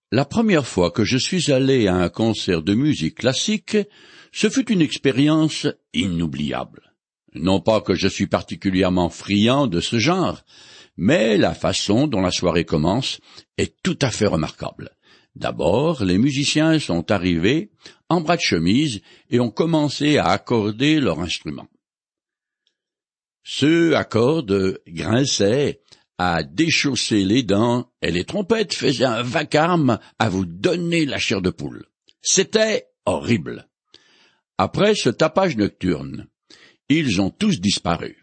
La première fois que je suis allé à un concert de musique classique, ce fut une expérience inoubliable. Non pas que je suis particulièrement friand de ce genre, mais la façon dont la soirée commence est tout à fait remarquable. D'abord, les musiciens sont arrivés en bras de chemise et ont commencé à accorder leur instrument. Ceux à cordes grinçaient, à déchausser les dents, et les trompettes faisaient un vacarme à vous donner la chair de poule. C'était horrible. Après ce tapage nocturne, ils ont tous disparu.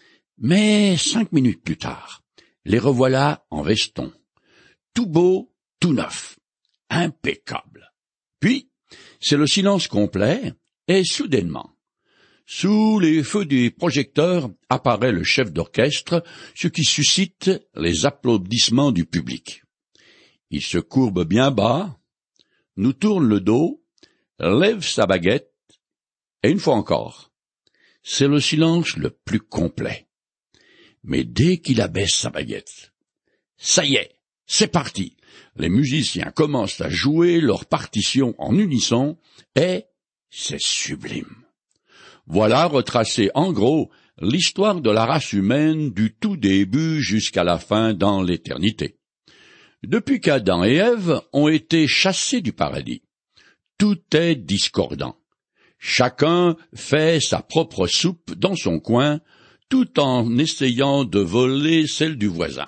Mais 5 minutes plus tard, les revoilà en veston, tout beau, tout neuf, impeccable. Puis, c'est le silence complet, et soudainement, sous les feux des projecteurs apparaît le chef d'orchestre, ce qui suscite les applaudissements du public. Il se courbe bien bas, nous tourne le dos, lève sa baguette, et une fois encore, c'est le silence le plus complet. Mais dès qu'il abaisse sa baguette, ça y est, c'est parti. Les musiciens commencent à jouer leur partition en unisson, et c'est sublime. Voilà retracée en gros l'histoire de la race humaine du tout début jusqu'à la fin dans l'éternité. Depuis qu'Adam et Ève ont été chassés du paradis, tout est discordant. Chacun fait sa propre soupe dans son coin, tout en essayant de voler celle du voisin.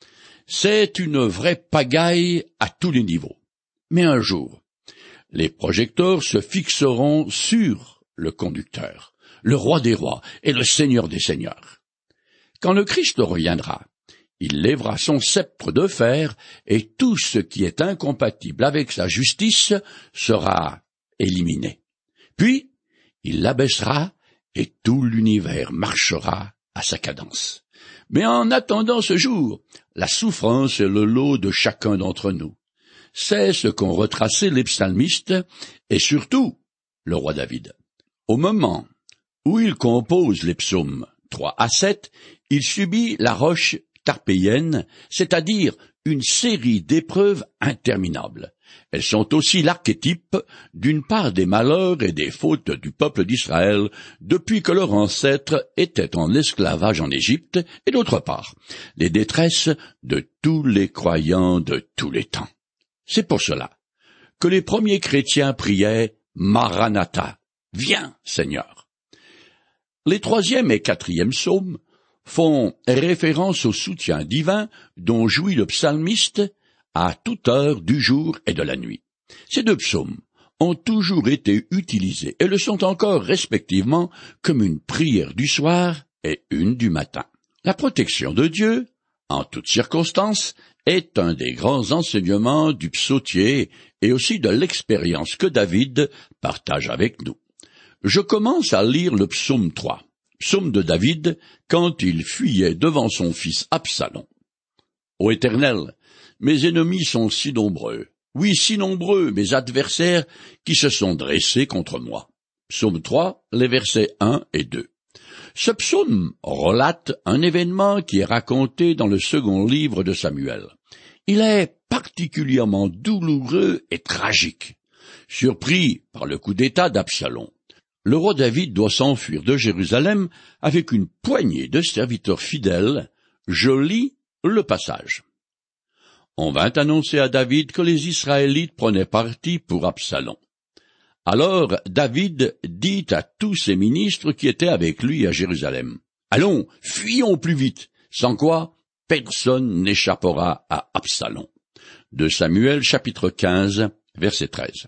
C'est une vraie pagaille à tous les niveaux. Mais un jour, les projecteurs se fixeront sur le conducteur, le roi des rois et le seigneur des seigneurs. Quand le Christ reviendra, il lèvera son sceptre de fer et tout ce qui est incompatible avec sa justice sera éliminé. Puis, il l'abaissera et tout l'univers marchera à sa cadence. Mais en attendant ce jour, la souffrance est le lot de chacun d'entre nous. C'est ce qu'ont retracé les psalmistes et surtout le roi David. Au moment où il compose les psaumes 3 à 7, il subit la roche tarpéienne, c'est-à-dire une série d'épreuves interminables. Elles sont aussi l'archétype d'une part des malheurs et des fautes du peuple d'Israël depuis que leur ancêtre était en esclavage en Égypte, et d'autre part, les détresses de tous les croyants de tous les temps. C'est pour cela que les premiers chrétiens priaient « Maranatha », « Viens, Seigneur ». Les 3e et 4e psaumes font référence au soutien divin dont jouit le psalmiste à toute heure du jour et de la nuit. Ces 2 psaumes ont toujours été utilisés et le sont encore respectivement comme une prière du soir et une du matin. La protection de Dieu, en toutes circonstances, est un des grands enseignements du psautier et aussi de l'expérience que David partage avec nous. Je commence à lire le psaume 3, psaume de David quand il fuyait devant son fils Absalom. Ô Éternel, mes ennemis sont si nombreux, oui, si nombreux, mes adversaires qui se sont dressés contre moi. Psaume 3, les versets 1 et 2. Ce psaume relate un événement qui est raconté dans le 2e livre de Samuel. Il est particulièrement douloureux et tragique. Surpris par le coup d'État d'Absalom, le roi David doit s'enfuir de Jérusalem avec une poignée de serviteurs fidèles. Je lis le passage. On vint annoncer à David que les Israélites prenaient parti pour Absalom. Alors David dit à tous ses ministres qui étaient avec lui à Jérusalem, « Allons, fuyons plus vite, sans quoi personne n'échappera à Absalom. » De Samuel chapitre 15, verset 13.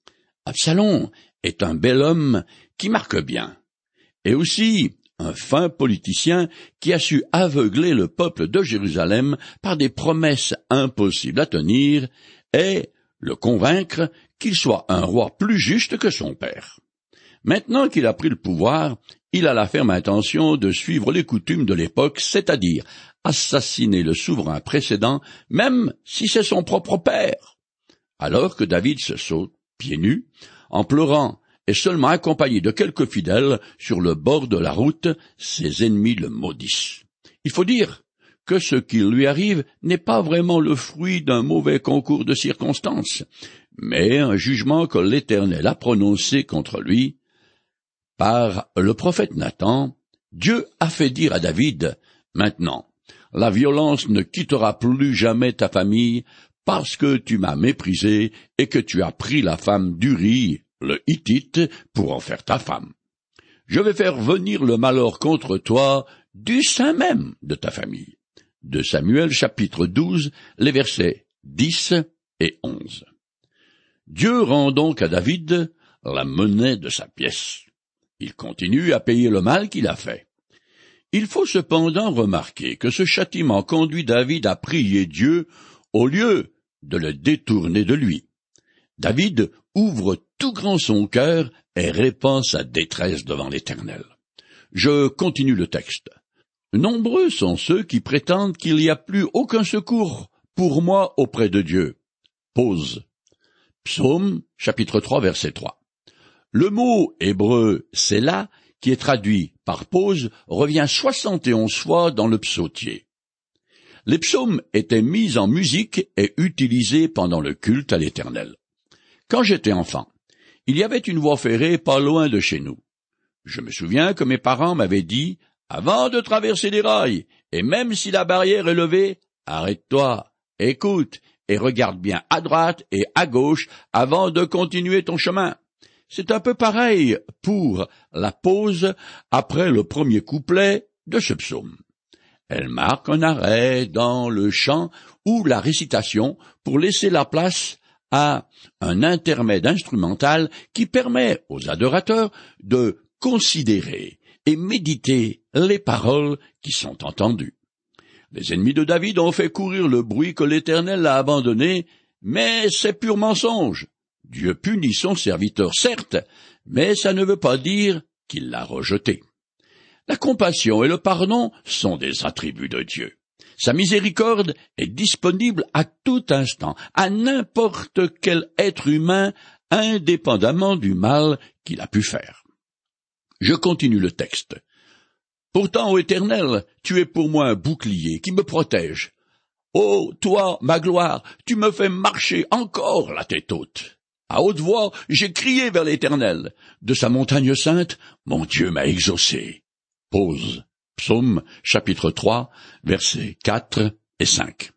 Absalom est un bel homme qui marque bien, et aussi un fin politicien qui a su aveugler le peuple de Jérusalem par des promesses impossibles à tenir et le convaincre qu'il soit un roi plus juste que son père. Maintenant qu'il a pris le pouvoir, il a la ferme intention de suivre les coutumes de l'époque, c'est-à-dire assassiner le souverain précédent, même si c'est son propre père. Alors que David se saute, pieds nus, en pleurant et seulement accompagné de quelques fidèles sur le bord de la route, ses ennemis le maudissent. Il faut dire que ce qui lui arrive n'est pas vraiment le fruit d'un mauvais concours de circonstances, mais un jugement que l'Éternel a prononcé contre lui. Par le prophète Nathan, Dieu a fait dire à David, « Maintenant, la violence ne quittera plus jamais ta famille, parce que tu m'as méprisé et que tu as pris la femme d'Uri, le Hittite, pour en faire ta femme. Je vais faire venir le malheur contre toi du sein même de ta famille. » De Samuel chapitre 12, les versets 10 et 11. Dieu rend donc à David la monnaie de sa pièce. Il continue à payer le mal qu'il a fait. Il faut cependant remarquer que ce châtiment conduit David à prier Dieu au lieu de le détourner de lui. David ouvre tout grand son cœur et répand sa détresse devant l'Éternel. Je continue le texte. Nombreux sont ceux qui prétendent qu'il n'y a plus aucun secours pour moi auprès de Dieu. Pause. Psaume, chapitre 3, verset 3. Le mot hébreu « Sélah » qui est traduit par pause revient 71 fois dans le psautier. Les psaumes étaient mis en musique et utilisés pendant le culte à l'Éternel. Quand j'étais enfant, il y avait une voie ferrée pas loin de chez nous. Je me souviens que mes parents m'avaient dit « Avant de traverser les rails, et même si la barrière est levée, arrête-toi, écoute, et regarde bien à droite et à gauche avant de continuer ton chemin. » C'est un peu pareil pour la pause après le premier couplet de ce psaume. Elle marque un arrêt dans le chant ou la récitation pour laisser la place à un intermède instrumental qui permet aux adorateurs de considérer et méditer les paroles qui sont entendues. Les ennemis de David ont fait courir le bruit que l'Éternel l'a abandonné, mais c'est pur mensonge. Dieu punit son serviteur, certes, mais ça ne veut pas dire qu'il l'a rejeté. La compassion et le pardon sont des attributs de Dieu. Sa miséricorde est disponible à tout instant, à n'importe quel être humain, indépendamment du mal qu'il a pu faire. Je continue le texte. Pourtant, ô Éternel, tu es pour moi un bouclier qui me protège. Ô, toi, ma gloire, tu me fais marcher encore la tête haute. À haute voix, j'ai crié vers l'Éternel. De sa montagne sainte, mon Dieu m'a exaucé. Pause. Psaume, chapitre 3, versets 4 et 5.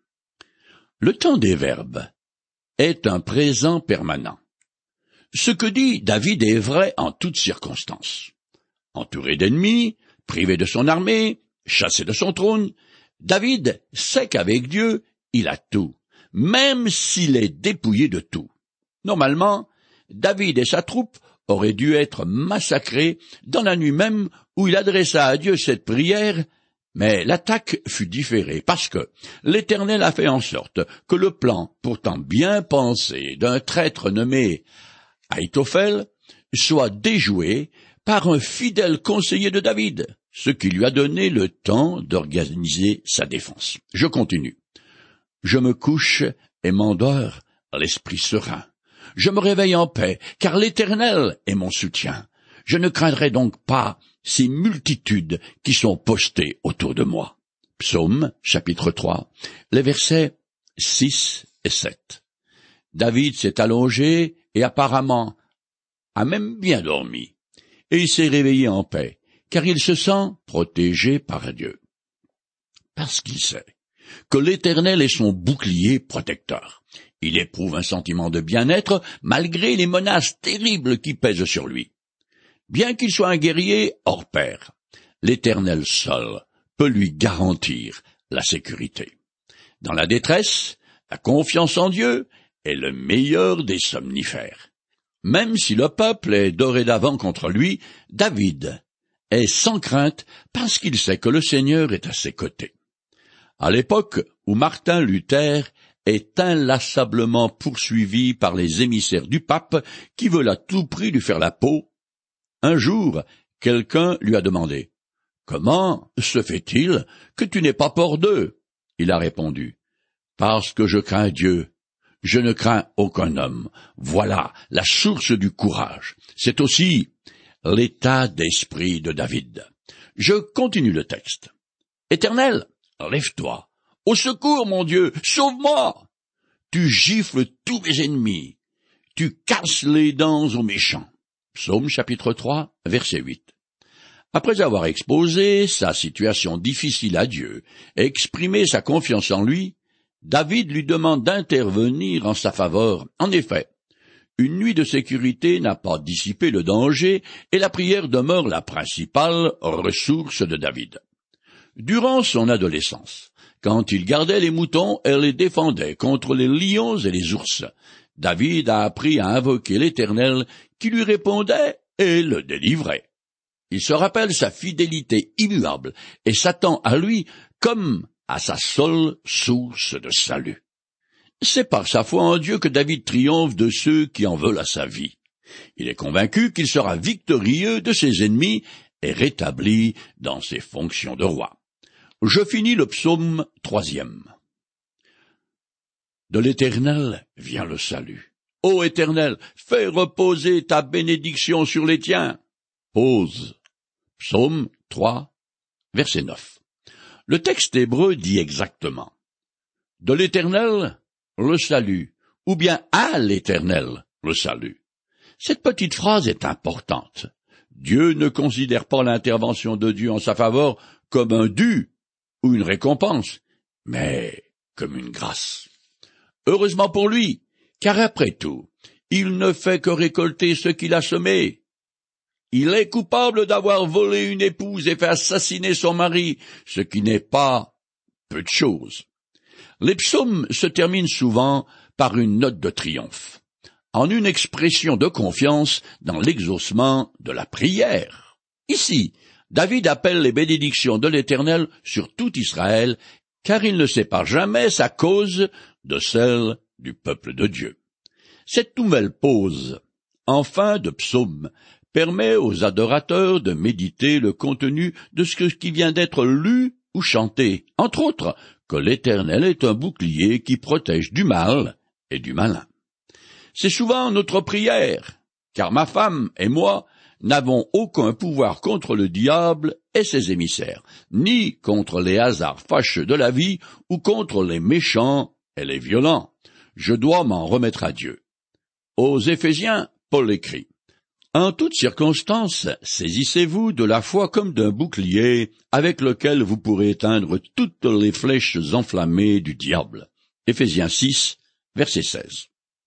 Le temps des verbes est un présent permanent. Ce que dit David est vrai en toutes circonstances. Entouré d'ennemis, privé de son armée, chassé de son trône, David sait qu'avec Dieu, il a tout, même s'il est dépouillé de tout. Normalement, David et sa troupe auraient dû être massacrés dans la nuit même où il adressa à Dieu cette prière, mais l'attaque fut différée parce que l'Éternel a fait en sorte que le plan, pourtant bien pensé, d'un traître nommé Ahitophel soit déjoué par un fidèle conseiller de David, ce qui lui a donné le temps d'organiser sa défense. Je continue. Je me couche et m'endors, l'esprit serein. Je me réveille en paix, car l'Éternel est mon soutien. Je ne craindrai donc pas ces multitudes qui sont postées autour de moi. Psaume, chapitre 3, les versets 6 et 7. David s'est allongé et apparemment a même bien dormi, et il s'est réveillé en paix, car il se sent protégé par Dieu. Parce qu'il sait que l'Éternel est son bouclier protecteur. Il éprouve un sentiment de bien-être malgré les menaces terribles qui pèsent sur lui. Bien qu'il soit un guerrier hors pair, l'Éternel seul peut lui garantir la sécurité. Dans la détresse, la confiance en Dieu est le meilleur des somnifères. Même si le peuple est dorénavant contre lui, David est sans crainte parce qu'il sait que le Seigneur est à ses côtés. À l'époque où Martin Luther est inlassablement poursuivi par les émissaires du pape qui veulent à tout prix lui faire la peau, un jour, quelqu'un lui a demandé « Comment se fait-il que tu n'aies pas peur d'eux ?» Il a répondu « Parce que je crains Dieu. Je ne crains aucun homme. Voilà la source du courage. » C'est aussi l'état d'esprit de David. Je continue le texte. « Éternel, lève-toi. Au secours, mon Dieu, sauve-moi. Tu gifles tous mes ennemis. Tu casses les dents aux méchants. Psaume chapitre 3, verset 8. Après avoir exposé sa situation difficile à Dieu et exprimé sa confiance en lui, David lui demande d'intervenir en sa faveur. En effet, une nuit de sécurité n'a pas dissipé le danger et la prière demeure la principale ressource de David. Durant son adolescence, quand il gardait les moutons et les défendait contre les lions et les ours, David a appris à invoquer l'Éternel qui lui répondait et le délivrait. Il se rappelle sa fidélité immuable et s'attend à lui comme à sa seule source de salut. C'est par sa foi en Dieu que David triomphe de ceux qui en veulent à sa vie. Il est convaincu qu'il sera victorieux de ses ennemis et rétabli dans ses fonctions de roi. Je finis le psaume 3e. De l'Éternel vient le salut. Ô Éternel, fais reposer ta bénédiction sur les tiens. Pause. Psaume 3, verset 9. Le texte hébreu dit exactement « De l'Éternel, le salut » ou bien « à l'Éternel, le salut ». Cette petite phrase est importante. Dieu ne considère pas l'intervention de Dieu en sa faveur comme un dû ou une récompense, mais comme une grâce. Heureusement pour lui, car après tout, il ne fait que récolter ce qu'il a semé. Il est coupable d'avoir volé une épouse et fait assassiner son mari, ce qui n'est pas peu de choses. Les psaumes se terminent souvent par une note de triomphe, en une expression de confiance dans l'exaucement de la prière. Ici, David appelle les bénédictions de l'Éternel sur tout Israël, car il ne sépare jamais sa cause de celle du peuple de Dieu. Cette nouvelle pause, en fin de psaume, permet aux adorateurs de méditer le contenu de ce qui vient d'être lu ou chanté, entre autres, que l'Éternel est un bouclier qui protège du mal et du malin. C'est souvent notre prière, car ma femme et moi n'avons aucun pouvoir contre le diable et ses émissaires, ni contre les hasards fâcheux de la vie ou contre les méchants et les violents. Je dois m'en remettre à Dieu. Aux Éphésiens, Paul écrit « En toutes circonstances, saisissez-vous de la foi comme d'un bouclier avec lequel vous pourrez éteindre toutes les flèches enflammées du diable. » Éphésiens 6, verset 16.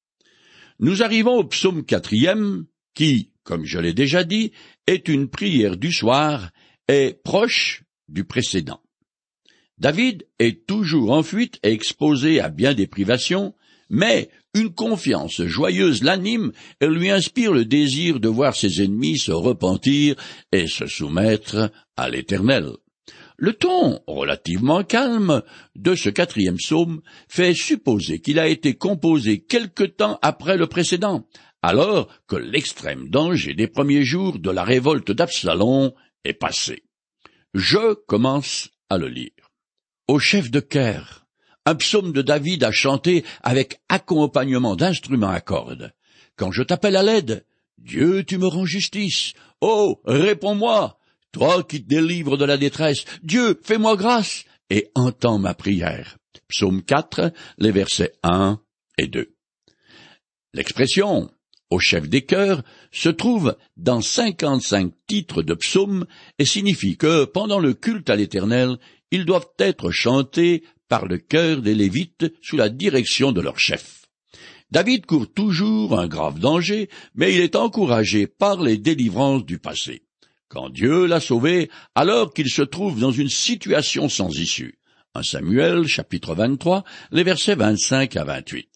Nous arrivons au psaume 4e, qui, comme je l'ai déjà dit, est une prière du soir et proche du précédent. David est toujours en fuite et exposé à bien des privations, mais une confiance joyeuse l'anime et lui inspire le désir de voir ses ennemis se repentir et se soumettre à l'Éternel. Le ton relativement calme de ce 4e psaume fait supposer qu'il a été composé quelque temps après le précédent, alors que l'extrême danger des premiers jours de la révolte d'Absalom est passé. Je commence à le lire. Au chef de chœur, un psaume de David à chanter avec accompagnement d'instruments à cordes. Quand je t'appelle à l'aide, Dieu, tu me rends justice. Oh, réponds-moi, toi qui te délivres de la détresse. Dieu, fais-moi grâce et entends ma prière. Psaume 4, les versets 1 et 2. L'expression au chef des chœurs se trouve dans 55 titres de psaumes et signifie que, pendant le culte à l'Éternel, ils doivent être chantés par le chœur des Lévites sous la direction de leur chef. David court toujours un grave danger, mais il est encouragé par les délivrances du passé. Quand Dieu l'a sauvé, alors qu'il se trouve dans une situation sans issue. 1 Samuel, chapitre 23, les versets 25 à 28.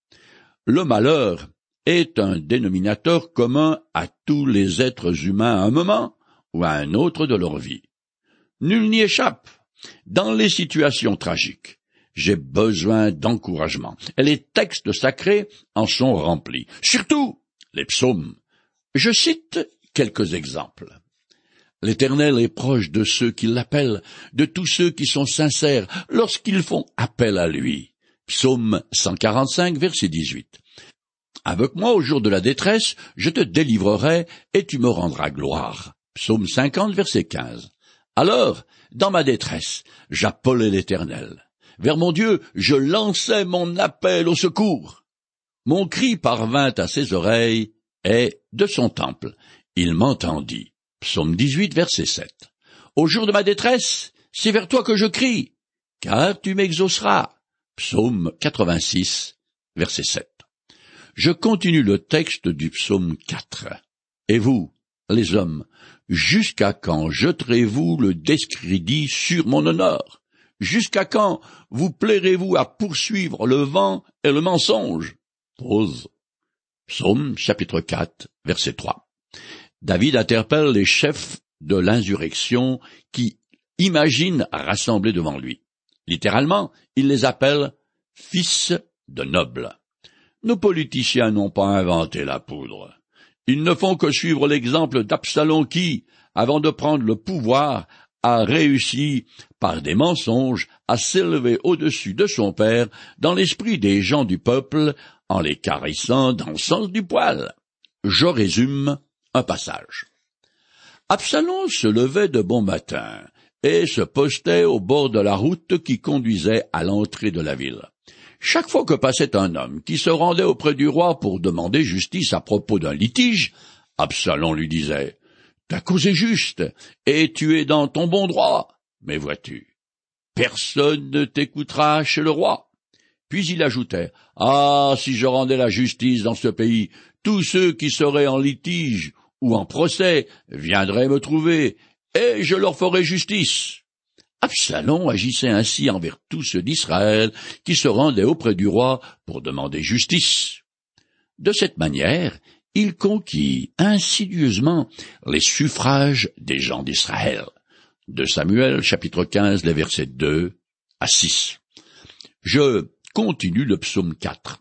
Le malheur est un dénominateur commun à tous les êtres humains à un moment ou à un autre de leur vie. Nul n'y échappe. Dans les situations tragiques, j'ai besoin d'encouragement, et les textes sacrés en sont remplis, surtout les psaumes. Je cite quelques exemples. L'Éternel est proche de ceux qui l'appellent, de tous ceux qui sont sincères lorsqu'ils font appel à lui. Psaume 145, verset 18. Avec moi au jour de la détresse, je te délivrerai et tu me rendras gloire. Psaume 50, verset 15. Alors, dans ma détresse, j'appelais l'Éternel. Vers mon Dieu, je lançais mon appel au secours. Mon cri parvint à ses oreilles, et, de son temple, il m'entendit. Psaume 18, verset 7. Au jour de ma détresse, c'est vers toi que je crie, car tu m'exauceras. Psaume 86, verset 7. Je continue le texte du psaume 4. Et vous, les hommes, jusqu'à quand jeterez-vous le discrédit sur mon honneur? Jusqu'à quand vous plairez-vous à poursuivre le vent et le mensonge? Pause. Psaume chapitre 4, verset 3. David interpelle les chefs de l'insurrection qui imaginent rassembler devant lui. Littéralement, il les appelle « fils de nobles ». Nos politiciens n'ont pas inventé la poudre. Ils ne font que suivre l'exemple d'Absalom qui, avant de prendre le pouvoir, a réussi, par des mensonges, à s'élever au-dessus de son père dans l'esprit des gens du peuple, en les caressant dans le sens du poil. Je résume un passage. Absalom se levait de bon matin et se postait au bord de la route qui conduisait à l'entrée de la ville. Chaque fois que passait un homme qui se rendait auprès du roi pour demander justice à propos d'un litige, Absalom lui disait « Ta cause est juste, et tu es dans ton bon droit, mais vois-tu, personne ne t'écoutera chez le roi. » Puis il ajoutait « Ah, si je rendais la justice dans ce pays, tous ceux qui seraient en litige ou en procès viendraient me trouver, et je leur ferais justice. » Absalom agissait ainsi envers tous ceux d'Israël qui se rendaient auprès du roi pour demander justice. De cette manière, il conquit insidieusement les suffrages des gens d'Israël. De Samuel, chapitre 15, les versets 2 à 6. Je continue le psaume 4.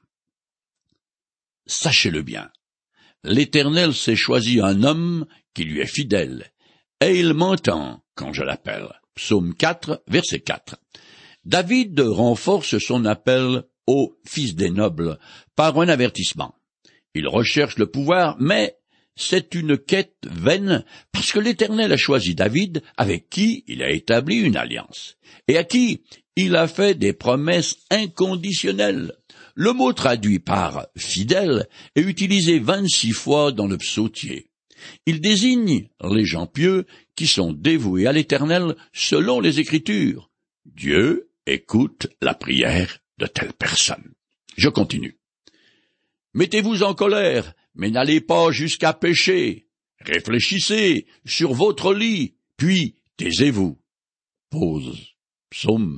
Sachez-le bien, l'Éternel s'est choisi un homme qui lui est fidèle, et il m'entend quand je l'appelle. Psaume 4, verset 4. David renforce son appel au fils des nobles par un avertissement. Il recherche le pouvoir, mais c'est une quête vaine parce que l'Éternel a choisi David avec qui il a établi une alliance et à qui il a fait des promesses inconditionnelles. Le mot traduit par « fidèle » est utilisé 26 fois dans le psautier. Il désigne les gens pieux qui sont dévoués à l'Éternel selon les Écritures. Dieu écoute la prière de telle personne. Je continue. Mettez-vous en colère, mais n'allez pas jusqu'à pécher. Réfléchissez sur votre lit, puis taisez-vous. Pause. Psaume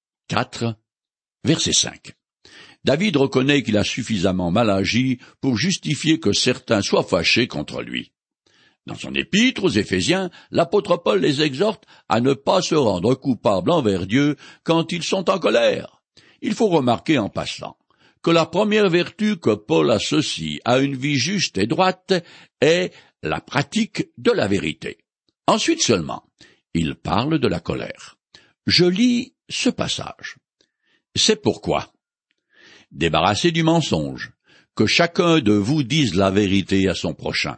4, verset 5. David reconnaît qu'il a suffisamment mal agi pour justifier que certains soient fâchés contre lui. Dans son épître aux Éphésiens, l'apôtre Paul les exhorte à ne pas se rendre coupables envers Dieu quand ils sont en colère. Il faut remarquer en passant que la première vertu que Paul associe à une vie juste et droite est la pratique de la vérité. Ensuite seulement, il parle de la colère. Je lis ce passage. C'est pourquoi, débarrassez du mensonge, que chacun de vous dise la vérité à son prochain.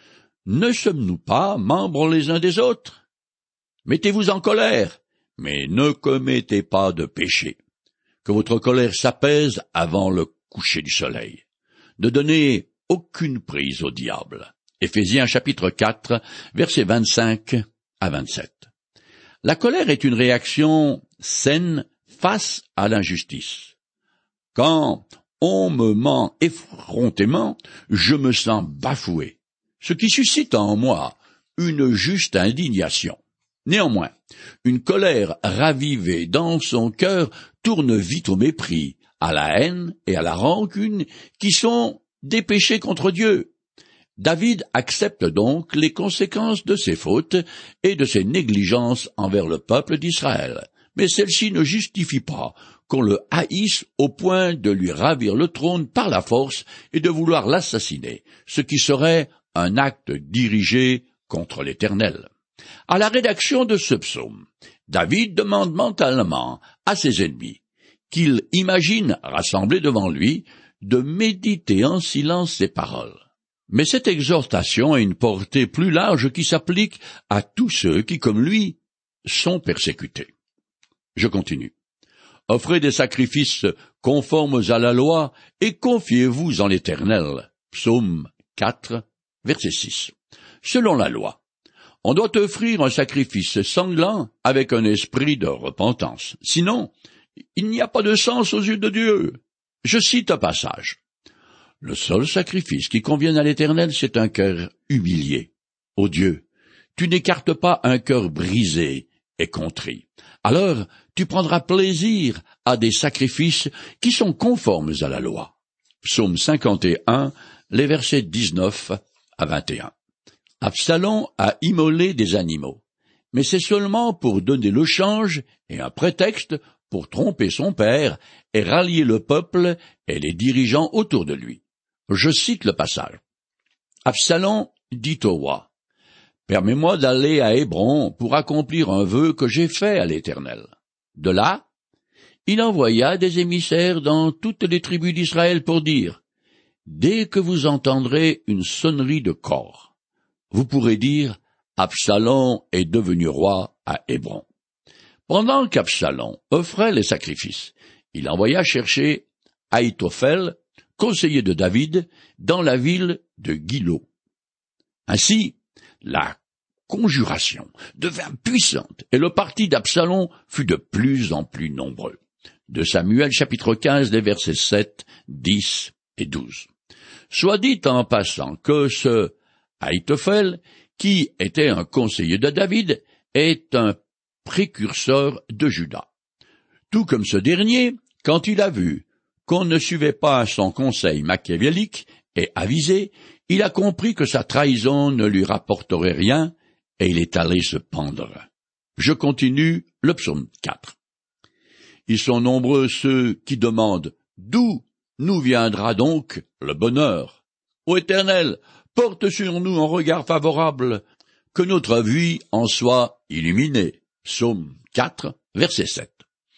Ne sommes-nous pas membres les uns des autres? Mettez-vous en colère, mais ne commettez pas de péché. Que votre colère s'apaise avant le coucher du soleil. Ne donnez aucune prise au diable. Éphésiens chapitre 4, versets 25 à 27. La colère est une réaction saine face à l'injustice. Quand on me ment effrontément, je me sens bafoué, ce qui suscite en moi une juste indignation. Néanmoins, une colère ravivée dans son cœur tourne vite au mépris, à la haine et à la rancune qui sont des péchés contre Dieu. David accepte donc les conséquences de ses fautes et de ses négligences envers le peuple d'Israël, mais celle-ci ne justifie pas qu'on le haïsse au point de lui ravir le trône par la force et de vouloir l'assassiner, ce qui serait un acte dirigé contre l'Éternel. À la rédaction de ce psaume, David demande mentalement à ses ennemis, qu'ils imaginent rassemblés devant lui, de méditer en silence ses paroles. Mais cette exhortation a une portée plus large qui s'applique à tous ceux qui, comme lui, sont persécutés. Je continue. Offrez des sacrifices conformes à la loi et confiez-vous en l'Éternel. Psaume 4, verset 6. Selon la loi, on doit offrir un sacrifice sanglant avec un esprit de repentance. Sinon, il n'y a pas de sens aux yeux de Dieu. Je cite un passage. Le seul sacrifice qui convienne à l'Éternel, c'est un cœur humilié. Ô Dieu, tu n'écartes pas un cœur brisé et contrit. Alors, tu prendras plaisir à des sacrifices qui sont conformes à la loi. Psaume 51, les versets 19 à 21. Absalom a immolé des animaux, mais c'est seulement pour donner le change et un prétexte pour tromper son père et rallier le peuple et les dirigeants autour de lui. Je cite le passage. Absalom dit au roi, « Permets-moi d'aller à Hébron pour accomplir un vœu que j'ai fait à l'Éternel. » De là, il envoya des émissaires dans toutes les tribus d'Israël pour dire, « Dès que vous entendrez une sonnerie de cor, vous pourrez dire, Absalom est devenu roi à Hébron. » Pendant qu'Absalom offrait les sacrifices, il envoya chercher Ahitophel, conseiller de David, dans la ville de Gilo. Ainsi, la conjuration devint puissante et le parti d'Absalom fut de plus en plus nombreux. De Samuel chapitre 15, les versets 7, 10 et 12. Soit dit en passant que ce Ahitophel, qui était un conseiller de David, est un précurseur de Juda. Tout comme ce dernier, quand il a vu qu'on ne suivait pas son conseil machiavélique et avisé, il a compris que sa trahison ne lui rapporterait rien et il est allé se pendre. Je continue le psaume 4. Ils sont nombreux ceux qui demandent « D'où nous viendra donc le bonheur? Ô Éternel, porte sur nous un regard favorable, que notre vie en soit illuminée. » Psaume 4, verset 7.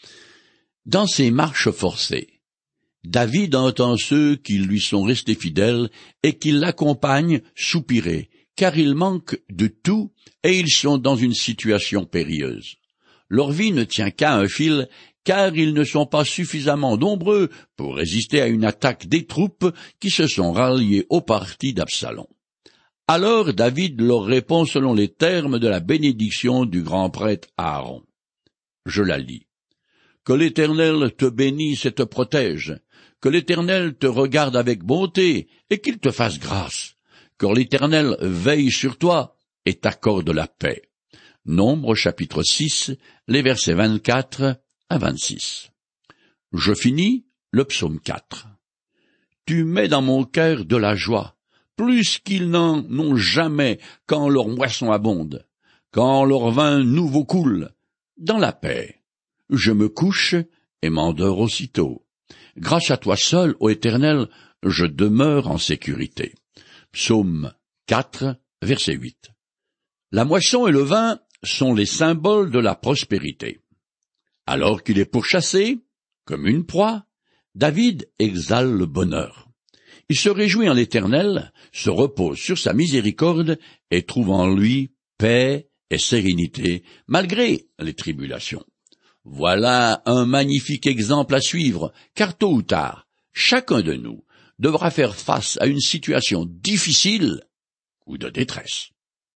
Dans ses marches forcées, David entend ceux qui lui sont restés fidèles et qui l'accompagnent soupirer, car ils manquent de tout et ils sont dans une situation périlleuse. Leur vie ne tient qu'à un fil, car ils ne sont pas suffisamment nombreux pour résister à une attaque des troupes qui se sont ralliées au parti d'Absalom. Alors David leur répond selon les termes de la bénédiction du grand prêtre Aaron. Je la lis. Que l'Éternel te bénisse et te protège, que l'Éternel te regarde avec bonté et qu'il te fasse grâce, que l'Éternel veille sur toi et t'accorde la paix. Nombre chapitre 6, les versets 24 à 26. Je finis le psaume 4. Tu mets dans mon cœur de la joie, plus qu'ils n'en ont jamais quand leur moisson abonde, quand leur vin nouveau coule, dans la paix. Je me couche et m'endors aussitôt. Grâce à toi seul, ô Éternel, je demeure en sécurité. Psaume 4, verset 8. La moisson et le vin sont les symboles de la prospérité. Alors qu'il est pourchassé, comme une proie, David exhale le bonheur. Il se réjouit en l'Éternel, se repose sur sa miséricorde et trouve en lui paix et sérénité malgré les tribulations. Voilà un magnifique exemple à suivre, car tôt ou tard, chacun de nous devra faire face à une situation difficile ou de détresse.